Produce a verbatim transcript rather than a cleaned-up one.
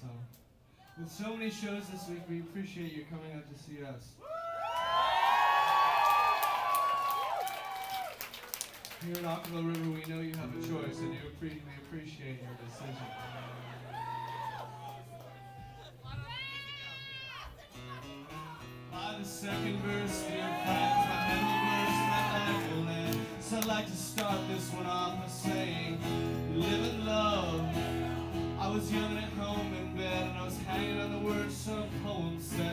So, with so many shows this week, we appreciate you coming out to see us. Here at Ocala River, we know you have a choice, and you appre- we appreciate your decision. By the second verse, dear friends, my middle verse, my life will end. So I'd like to start this one off by saying, live and love. I was young and at home in bed, and I was hanging on the words some poem said.